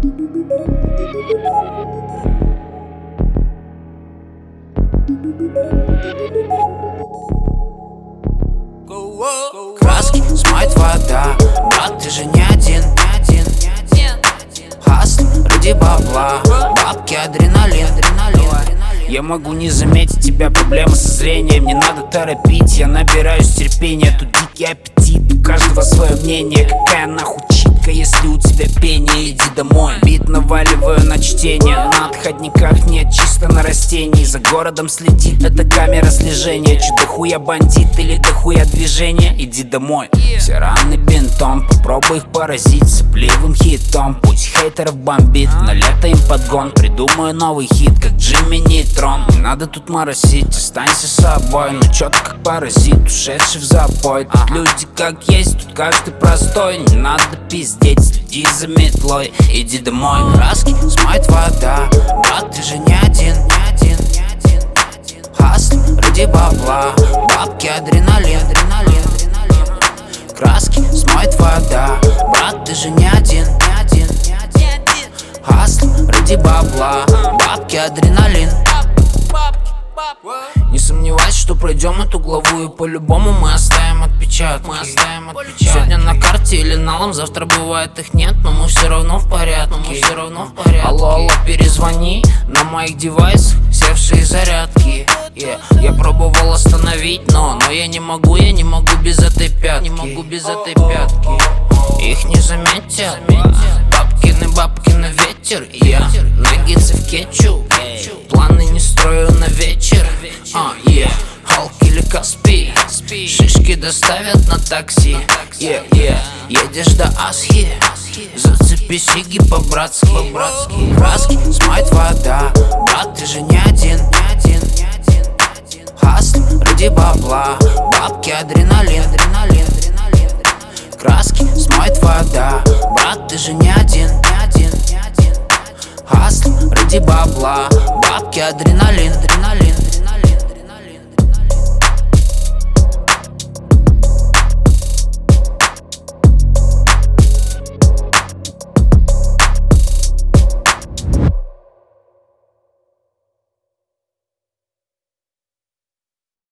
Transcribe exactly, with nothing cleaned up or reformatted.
Краски смоет вода, брат, ты же не один, не один. Хасл ради бабла, бабки, адреналин, адреналин. Я могу не заметить тебя, проблемы со зрением. Не надо торопить, я набираюсь терпения. Тут дикий аппетит, у каждого свое мнение. Какая нахуй читка, если у тебя пение? Иди домой, бит наваливаю на чтение. На отходниках нет, чисто на растении. За городом следит, это камера слежения. Че дохуя бандит или дохуя движение? Иди домой. Все раны бинтом, попробуй их поразить сопливым хитом. Пусть хейтеров бомбит, на лето им подгон. Придумаю новый хит, как Джимми Нейтрон. Не надо тут моросить, останься собой. Ну чё ты как паразит, ушедший в запой. Тут люди как есть, тут каждый простой. Не надо пиздеть, следи за метлой. Иди домой, краски смоет вода, брат, ты же не один, не один. Хасл ради бабла, бабки, адреналин, адреналин. Краски смоет вода, брат, ты же не один, не один. Хасл ради бабла, бабки, адреналин. Не сомневайся, что пройдем эту главу, и по-любому мы оставим отпечатки. Мы оставим отпечатки. Сегодня на карте или налом, завтра бывает их нет, но мы все равно в порядке. Мы все равно в порядке. Алло, алло, перезвони на моих девайсах севшие зарядки. Yeah. Я пробовал остановить, но, но я не могу, я не могу без этой пятки. Не могу без этой пятки. Их не заметят. Бабкины, бабкины ветер. Я наггетсы в кетчуп. Планы не строю на вечер. А, yeah. Халк или Каспий. Шишки доставят на такси. Yeah, yeah. Едешь до Асхи, зацепи сиги по-братски. Краски смоет вода, брат, ты же не один. Хасл ради бабла, бабки, адреналин, адреналин. Краски смоет вода, брат, ты же не один. Хасл ради бабла, бабки, адреналин, адреналин.